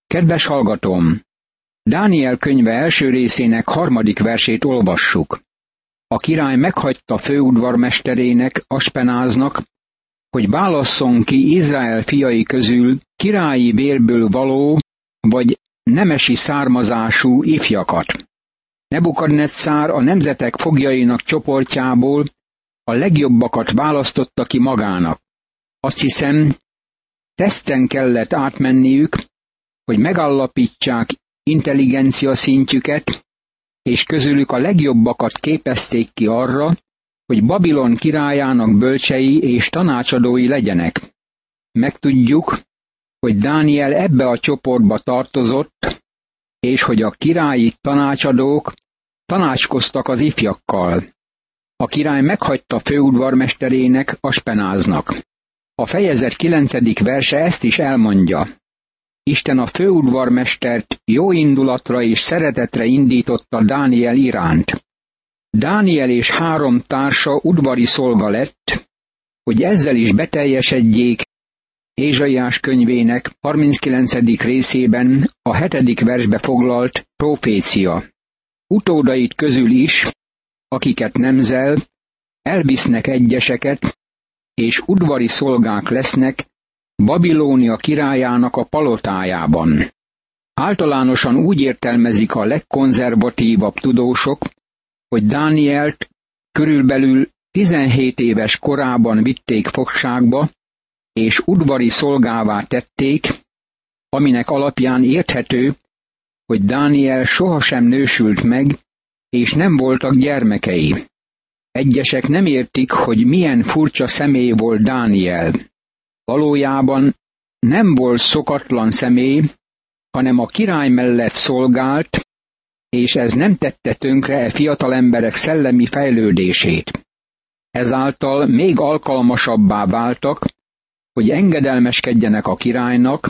Kedves hallgatóm! Dániel könyve első részének 3. versét olvassuk. A király meghagyta főudvarmesterének, Aspenáznak, hogy válasszon ki Izrael fiai közül királyi vérből való vagy nemesi származású ifjakat. Nebukadneccár a nemzetek foglyainak csoportjából a legjobbakat választotta ki magának. Azt hiszem, teszten kellett átmenniük, hogy megállapítsák intelligencia szintjüket, és közülük a legjobbakat képezték ki arra, hogy Babilon királyának bölcsei és tanácsadói legyenek. Megtudjuk, hogy Dániel ebbe a csoportba tartozott, és hogy a királyi tanácsadók tanácskoztak az ifjakkal. A király meghagyta főudvarmesterének, Aspenáznak. A fejezet 9. verse ezt is elmondja. Isten a főudvarmestert jó indulatra és szeretetre indította Dániel iránt. Dániel és 3 társa udvari szolga lett, hogy ezzel is beteljesedjék Ézsaiás könyvének 39. részében a 7. versbe foglalt profécia. Utódait közül is, akiket nemzel, elvisznek egyeseket, és udvari szolgák lesznek Babilónia királyának a palotájában. Általánosan úgy értelmezik a legkonzervatívabb tudósok, hogy Dánielt körülbelül 17 éves korában vitték fogságba, és udvari szolgává tették, aminek alapján érthető, hogy Dániel sohasem nősült meg, és nem voltak gyermekei. Egyesek nem értik, hogy milyen furcsa személy volt Dániel. Valójában nem volt szokatlan személy, hanem a király mellett szolgált, és ez nem tette tönkre e fiatal emberek szellemi fejlődését. Ezáltal még alkalmasabbá váltak, hogy engedelmeskedjenek a királynak,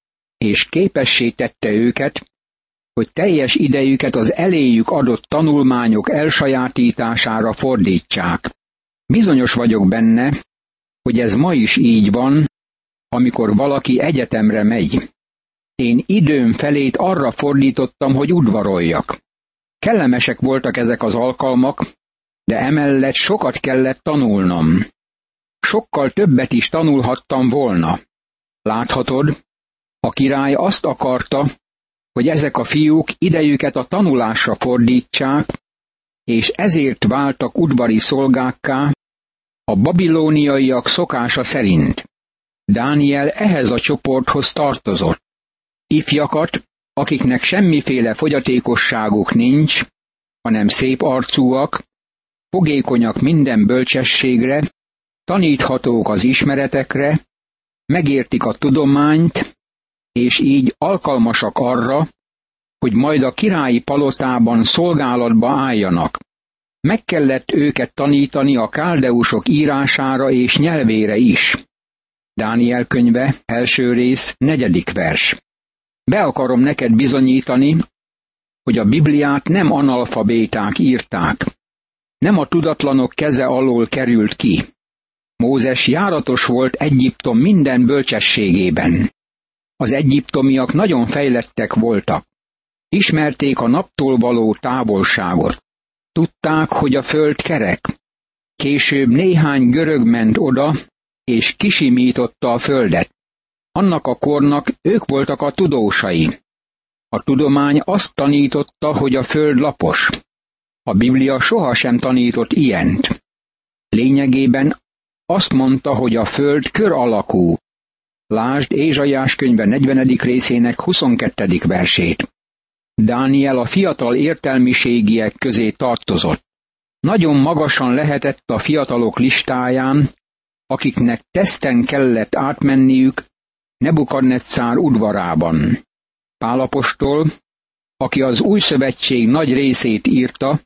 és képessé tette őket, hogy teljes idejüket az eléjük adott tanulmányok elsajátítására fordítsák. Bizonyos vagyok benne, hogy ez ma is így van, amikor valaki egyetemre megy. Én időm felét arra fordítottam, hogy udvaroljak. Kellemesek voltak ezek az alkalmak, de emellett sokat kellett tanulnom. Sokkal többet is tanulhattam volna. Láthatod, a király azt akarta, hogy ezek a fiúk idejüket a tanulásra fordítsák, és ezért váltak udvari szolgákká a babilóniaiak szokása szerint. Dániel ehhez a csoporthoz tartozott. Ifjakat, akiknek semmiféle fogyatékosságuk nincs, hanem szép arcúak, fogékonyak minden bölcsességre, taníthatók az ismeretekre, megértik a tudományt, és így alkalmasak arra, hogy majd a királyi palotában szolgálatba álljanak. Meg kellett őket tanítani a káldeusok írására és nyelvére is. Dániel könyve, első rész, 4. vers. Be akarom neked bizonyítani, hogy a Bibliát nem analfabéták írták. Nem a tudatlanok keze alól került ki. Mózes járatos volt Egyiptom minden bölcsességében. Az egyiptomiak nagyon fejlettek voltak. Ismerték a naptól való távolságot. Tudták, hogy a föld kerek. Később néhány görög ment oda, és kisimította a földet. Annak a kornak ők voltak a tudósai. A tudomány azt tanította, hogy a föld lapos. A Biblia sohasem tanított ilyent. Lényegében azt mondta, hogy a föld kör alakú. Lásd Ézsaiás könyve 40. részének 22. versét. Dániel a fiatal értelmiségiek közé tartozott. Nagyon magasan lehetett a fiatalok listáján, akiknek teszten kellett átmenniük Nebukadneccár udvarában. Pál apostol, aki az Új Szövetség nagy részét írta,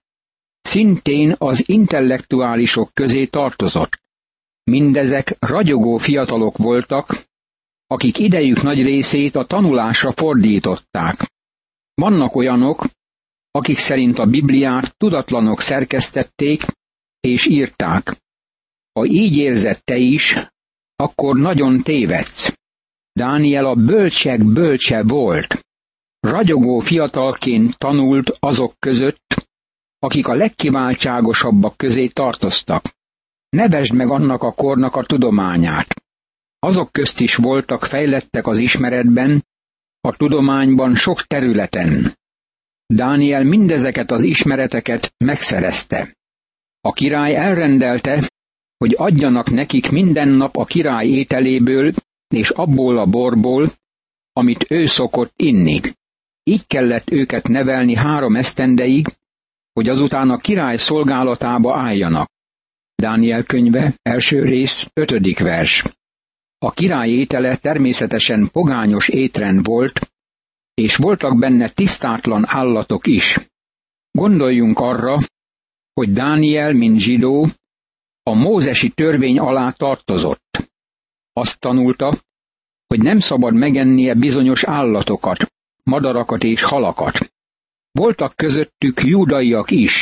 szintén az intellektuálisok közé tartozott. Mindezek ragyogó fiatalok voltak, akik idejük nagy részét a tanulásra fordították. Vannak olyanok, akik szerint a Bibliát tudatlanok szerkesztették és írták. Ha így érzed te is, akkor nagyon tévedsz. Dániel a bölcsek bölcse volt. Ragyogó fiatalként tanult azok között, akik a legkiváltságosabbak közé tartoztak. Nevesd meg annak a kornak a tudományát. Azok közt is voltak fejlettek az ismeretben, a tudományban sok területen. Dániel mindezeket az ismereteket megszerezte. A király elrendelte, hogy adjanak nekik minden nap a király ételéből és abból a borból, amit ő szokott inni. Így kellett őket nevelni 3 esztendeig, hogy azután a király szolgálatába álljanak. Dániel könyve, 1. rész, 5. vers. A király étele természetesen pogányos étrend volt, és voltak benne tisztátlan állatok is. Gondoljunk arra, hogy Dániel, mint zsidó, a mózesi törvény alá tartozott. Azt tanulta, hogy nem szabad megennie bizonyos állatokat, madarakat és halakat. Voltak közöttük júdaiak is,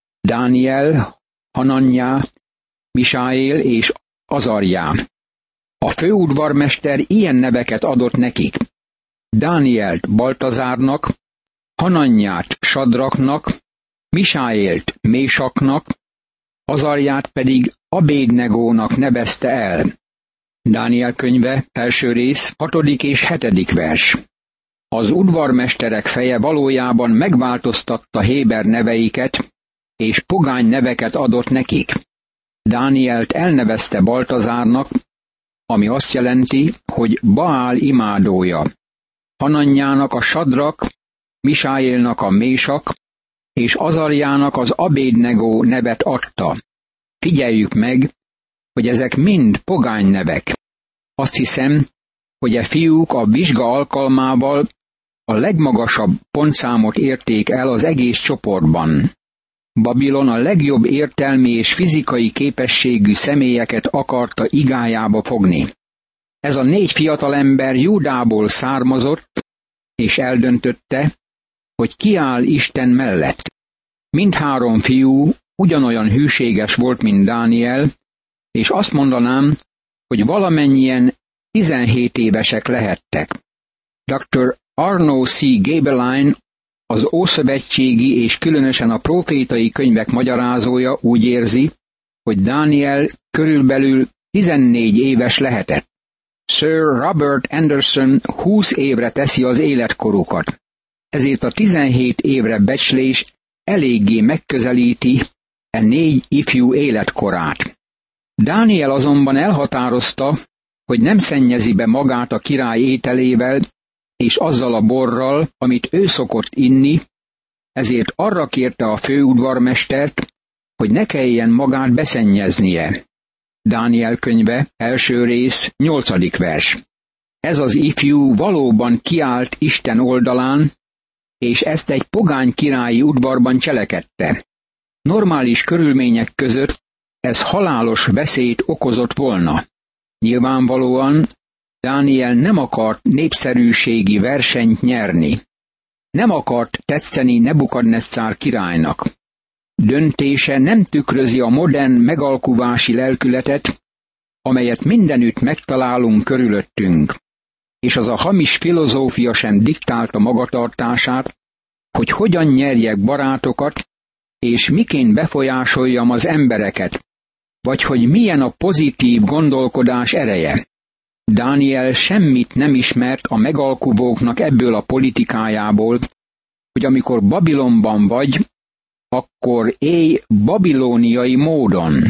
Dániel, Hananjá, Misáél és Azarjá. A főudvarmester ilyen neveket adott nekik. Dánielt Baltazárnak, Hananját Sadraknak, Misáélt Mésaknak, Azarját pedig Abédnegónak nevezte el. Dániel könyve, 1. rész, 6. és 7. vers. Az udvarmesterek feje valójában megváltoztatta héber neveiket, és pogány neveket adott nekik. Dánielt elnevezte Baltazárnak, ami azt jelenti, hogy Baál imádója. Hananjának a Sadrak, Misáélnak a Mésak, és Azarjának az Abédnegó nevet adta. Figyeljük meg, hogy ezek mind pogány nevek. Azt hiszem, hogy a fiúk a vizsga alkalmával a legmagasabb pontszámot érték el az egész csoportban. Babilon a legjobb értelmi és fizikai képességű személyeket akarta igájába fogni. Ez a 4 fiatalember Júdából származott, és eldöntötte, hogy kiáll Isten mellett. Mindhárom fiú ugyanolyan hűséges volt, mint Dániel, és azt mondanám, hogy valamennyien 17 évesek lehettek. Dr. Arno C. Gabeline, az ószövetségi és különösen a prófétai könyvek magyarázója úgy érzi, hogy Dániel körülbelül 14 éves lehetett. Sir Robert Anderson 20 évre teszi az életkorukat. Ezért a 17 évre becslés eléggé megközelíti e 4 ifjú életkorát. Dániel azonban elhatározta, hogy nem szennyezi be magát a király ételével és azzal a borral, amit ő szokott inni, ezért arra kérte a főudvarmestert, hogy ne kelljen magát beszennyeznie. Dániel könyve, 1. rész, 8. vers. Ez az ifjú valóban kiállt Isten oldalán, és ezt egy pogány királyi udvarban cselekedte. Normális körülmények között ez halálos veszélyt okozott volna. Nyilvánvalóan Dániel nem akart népszerűségi versenyt nyerni. Nem akart tetszeni Nebukadneccár királynak. Döntése nem tükrözi a modern megalkuvási lelkületet, amelyet mindenütt megtalálunk körülöttünk, és az a hamis filozófia sem diktálta magatartását, hogy hogyan nyerjek barátokat, és miként befolyásoljam az embereket, vagy hogy milyen a pozitív gondolkodás ereje. Dániel semmit nem ismert a megalkuvóknak ebből a politikájából, hogy amikor Babilonban vagy, akkor élj babilóniai módon.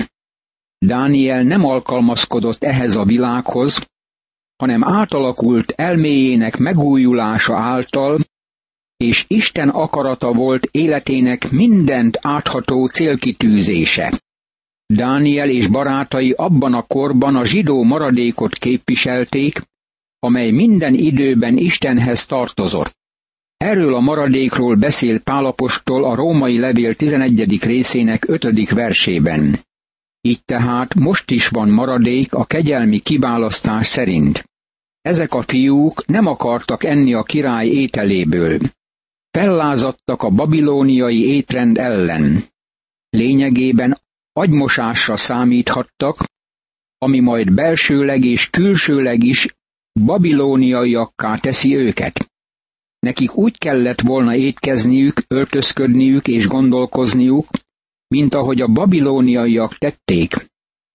Dániel nem alkalmazkodott ehhez a világhoz, hanem átalakult elméjének megújulása által, és Isten akarata volt életének mindent átható célkitűzése. Dániel és barátai abban a korban a zsidó maradékot képviselték, amely minden időben Istenhez tartozott. Erről a maradékról beszél Pál apostol a római levél 11. részének 5. versében. Így tehát most is van maradék a kegyelmi kiválasztás szerint. Ezek a fiúk nem akartak enni a király ételéből. Fellázadtak a babilóniai étrend ellen. Lényegében agymosásra számíthattak, ami majd belsőleg és külsőleg is babilóniaiakká teszi őket. Nekik úgy kellett volna étkezniük, öltözködniük és gondolkozniuk, mint ahogy a babilóniaiak tették.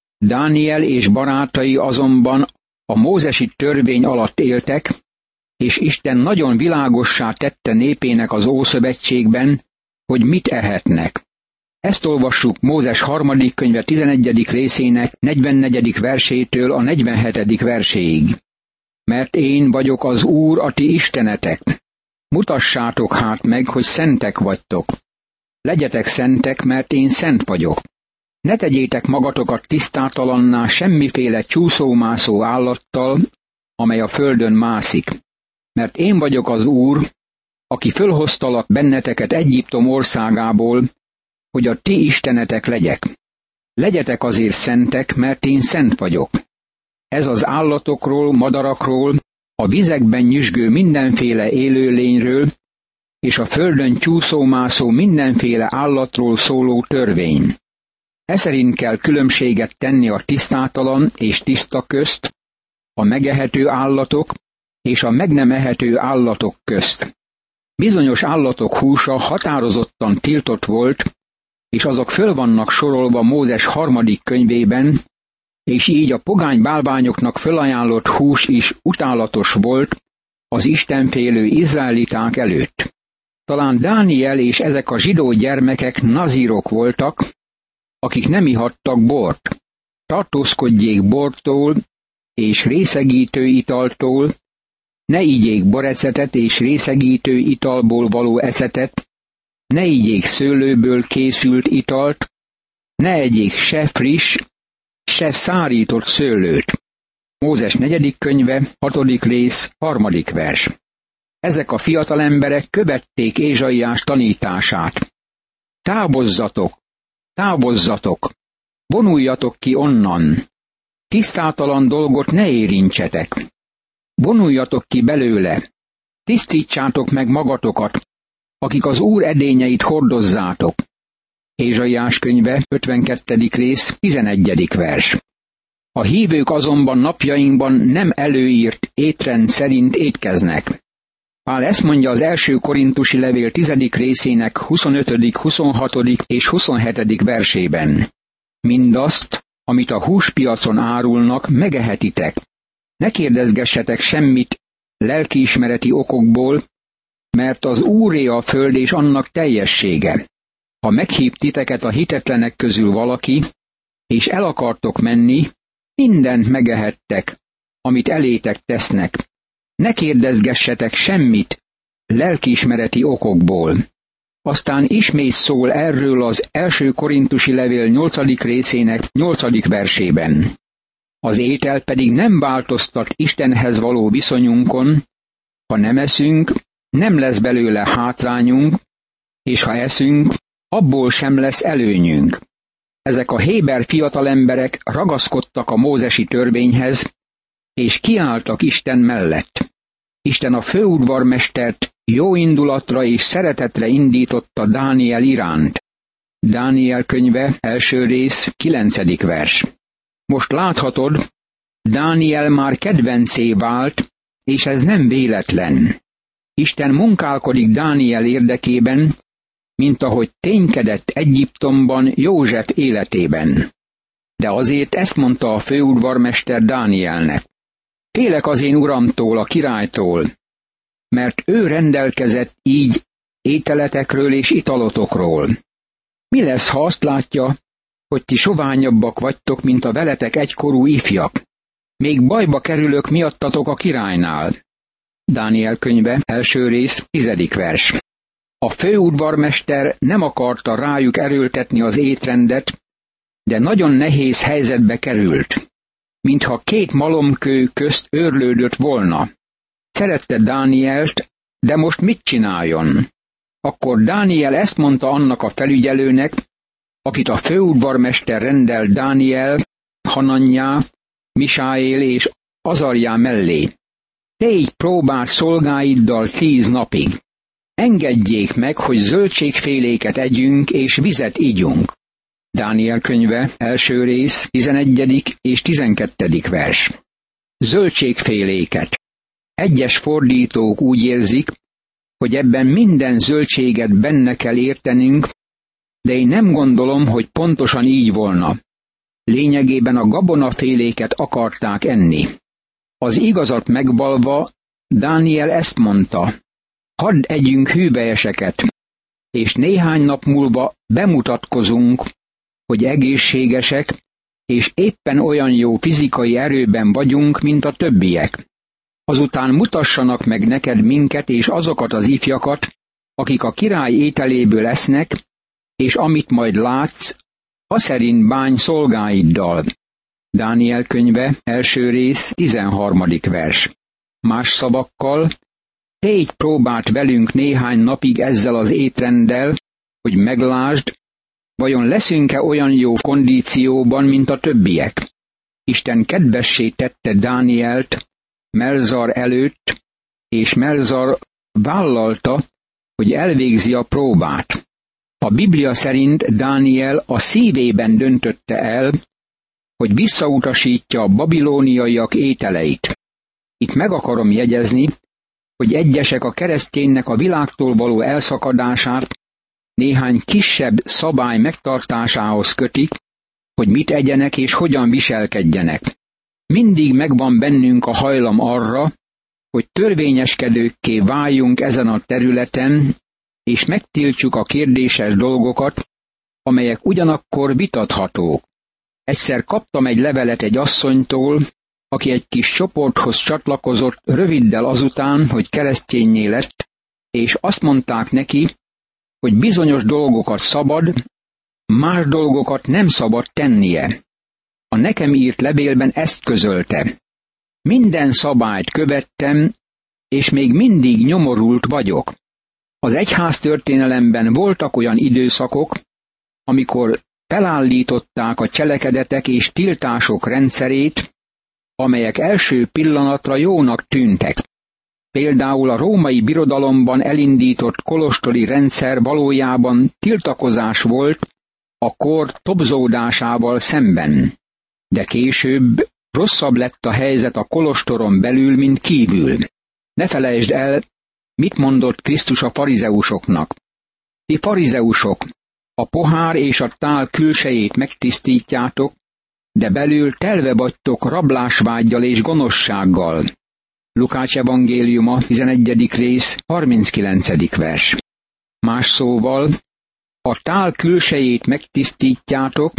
Dániel és barátai azonban a mózesi törvény alatt éltek, és Isten nagyon világossá tette népének az Ószövetségben, hogy mit ehetnek. Ezt olvassuk Mózes 3. könyve 11. részének 44. versétől a 47. verséig. Mert én vagyok az Úr, a ti istenetek. Mutassátok hát meg, hogy szentek vagytok. Legyetek szentek, mert én szent vagyok. Ne tegyétek magatokat tisztátalanná semmiféle csúszómászó állattal, amely a földön mászik. Mert én vagyok az Úr, aki fölhoztalak benneteket Egyiptom országából, hogy a ti istenetek legyek. Legyetek azért szentek, mert én szent vagyok. Ez az állatokról, madarakról, a vizekben nyüzsgő mindenféle élőlényről, és a földön csúszómászó mindenféle állatról szóló törvény. Eszerint kell különbséget tenni a tisztátalan és tiszta közt, a megehető állatok és a meg nem ehető állatok közt. Bizonyos állatok húsa határozottan tiltott volt, és azok föl vannak sorolva Mózes 3. könyvében, és így a pogány bálványoknak fölajánlott hús is utálatos volt az istenfélő izraeliták előtt. Talán Dániel és ezek a zsidó gyermekek nazírok voltak, akik nem ihattak bort. Tartózkodjék bortól és részegítő italtól, ne igyék borecetet és részegítő italból való ecetet, ne igyék szőlőből készült italt, ne egyék se friss, se szárított szőlőt. Mózes 4. könyve, 6. rész, 3. vers. Ezek a fiatal emberek követték Ézsaiás tanítását. Távozzatok, távozzatok, vonuljatok ki onnan. Tisztátalan dolgot ne érintsetek. Vonuljatok ki belőle. Tisztítsátok meg magatokat, akik az Úr edényeit hordozzátok. Ézsaiás könyve, 52. rész, 11. vers. A hívők azonban napjainkban nem előírt étrend szerint étkeznek. Pál ezt mondja az első korintusi levél 10. részének 25., 26. és 27. versében. Mindazt, amit a húspiacon árulnak, megehetitek. Ne kérdezgessetek semmit lelkiismereti okokból, mert az Úré a föld és annak teljessége. Ha meghív titeket a hitetlenek közül valaki, és el akartok menni, mindent megehettek, amit elétek tesznek. Ne kérdezgessetek semmit lelkiismereti okokból. Aztán ismét szól erről az első korintusi levél 8. részének 8. versében. Az étel pedig nem változtat Istenhez való viszonyunkon, ha nem eszünk, nem lesz belőle hátrányunk, és ha eszünk, abból sem lesz előnyünk. Ezek a héber fiatalemberek ragaszkodtak a mózesi törvényhez, és kiálltak Isten mellett. Isten a főudvarmestert jó indulatra és szeretetre indította Dániel iránt. Dániel könyve, 1. rész, 9. vers. Most láthatod, Dániel már kedvencé vált, és ez nem véletlen. Isten munkálkodik Dániel érdekében, mint ahogy ténykedett Egyiptomban József életében. De azért ezt mondta a főudvarmester Dánielnek. Félek az én uramtól, a királytól, mert ő rendelkezett így ételetekről és italotokról. Mi lesz, ha azt látja, hogy ti soványabbak vagytok, mint a veletek egykorú ifjak? Még bajba kerülök miattatok a királynál. Dániel könyve, 1. rész, 10. vers. A főudvarmester nem akarta rájuk erőltetni az étrendet, de nagyon nehéz helyzetbe került, mintha két malomkő közt őrlődött volna. Szerette Dánielt, de most mit csináljon? Akkor Dániel ezt mondta annak a felügyelőnek, akit a főudvarmester rendelt Dániel, Hananjá, Misáél és Azarjá mellé. Tégy próbát szolgáiddal 10 napig. Engedjék meg, hogy zöldségféléket együnk és vizet igyunk. Dániel könyve, 1. rész, 11. és 12. vers. zöldségféléket. Egyes fordítók úgy érzik, hogy ebben minden zöldséget benne kell értenünk, de én nem gondolom, hogy pontosan így volna. Lényegében a gabonaféléket akarták enni. Az igazat megvalva, Dániel ezt mondta: hadd együnk hűvelyeseket, és néhány nap múlva bemutatkozunk, hogy egészségesek, és éppen olyan jó fizikai erőben vagyunk, mint a többiek. Azután mutassanak meg neked minket és azokat az ifjakat, akik a király ételéből esznek, és amit majd látsz, aszerint bánj szolgáiddal. Dániel könyve, 1. rész, 13. vers. Más szavakkal, tégy próbát velünk néhány napig ezzel az étrenddel, hogy meglásd, vajon leszünk-e olyan jó kondícióban, mint a többiek. Isten kedvessé tette Dánielt Melzar előtt, és Melzar vállalta, hogy elvégzi a próbát. A Biblia szerint Dániel a szívében döntötte el, hogy visszautasítja a babilóniaiak ételeit. Itt meg akarom jegyezni, hogy egyesek a kereszténynek a világtól való elszakadását néhány kisebb szabály megtartásához kötik, hogy mit egyenek és hogyan viselkedjenek. Mindig megvan bennünk a hajlam arra, hogy törvényeskedőkké váljunk ezen a területen, és megtiltsuk a kérdéses dolgokat, amelyek ugyanakkor vitathatók. Egyszer kaptam egy levelet egy asszonytól, aki egy kis csoporthoz csatlakozott röviddel azután, hogy keresztényé lett, és azt mondták neki, hogy bizonyos dolgokat szabad, más dolgokat nem szabad tennie. A nekem írt levélben ezt közölte: minden szabályt követtem, és még mindig nyomorult vagyok. Az egyháztörténelemben voltak olyan időszakok, amikor felállították a cselekedetek és tiltások rendszerét, amelyek első pillanatra jónak tűntek. Például a római birodalomban elindított kolostoli rendszer valójában tiltakozás volt a kor tobzódásával szemben. De később rosszabb lett a helyzet a kolostoron belül, mint kívül. Ne felejtsd el, mit mondott Krisztus a farizeusoknak. Ti farizeusok, a pohár és a tál külsejét megtisztítjátok, de belül telve vagytok rablásvággyal és gonoszsággal. Lukács evangéliuma, 11. rész, 39. vers. Más szóval, a tál külsejét megtisztítjátok,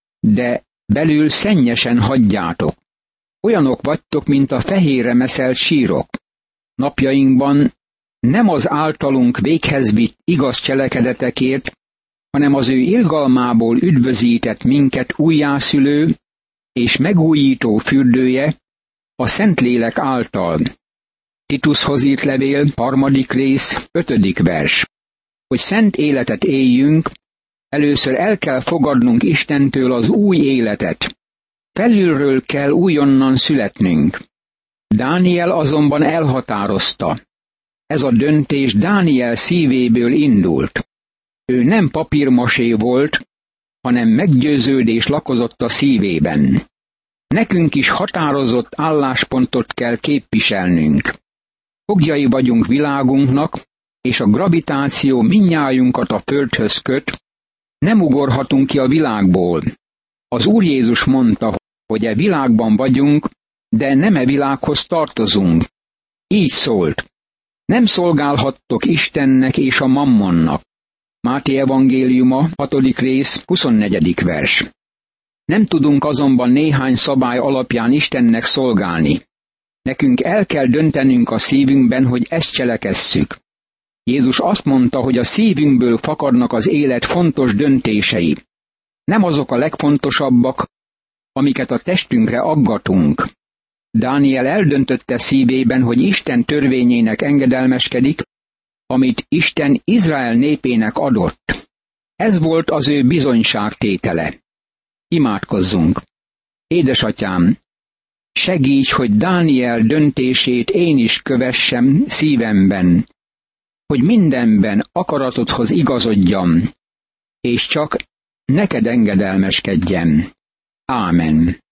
de belül szennyesen hagyjátok. Olyanok vagytok, mint a fehérre meszelt sírok. Napjainkban nem az általunk véghez vitt igaz cselekedetekért, hanem az ő irgalmából üdvözített minket újjászülő és megújító fürdője, a Szentlélek által. Titushoz írt levél, 3. rész, 5. vers. Hogy szent életet éljünk, először el kell fogadnunk Istentől az új életet. Felülről kell újonnan születnünk. Dániel azonban elhatározta. Ez a döntés Dániel szívéből indult. Ő nem papírmasé volt, hanem meggyőződés lakozott a szívében. Nekünk is határozott álláspontot kell képviselnünk. Foglyai vagyunk világunknak, és a gravitáció mindnyájunkat a földhöz köt, nem ugorhatunk ki a világból. Az Úr Jézus mondta, hogy e világban vagyunk, de nem e világhoz tartozunk. Így szólt: nem szolgálhattok Istennek és a mammonnak. Máté evangéliuma, 6. rész, 24. vers. Nem tudunk azonban néhány szabály alapján Istennek szolgálni. Nekünk el kell döntenünk a szívünkben, hogy ezt cselekesszük. Jézus azt mondta, hogy a szívünkből fakadnak az élet fontos döntései. Nem azok a legfontosabbak, amiket a testünkre aggatunk. Dániel eldöntötte szívében, hogy Isten törvényének engedelmeskedik, amit Isten Izrael népének adott. Ez volt az ő bizonyságtétele. Imádkozzunk! Édesatyám, segíts, hogy Dániel döntését én is kövessem szívemben, hogy mindenben akaratodhoz igazodjam, és csak neked engedelmeskedjem. Ámen.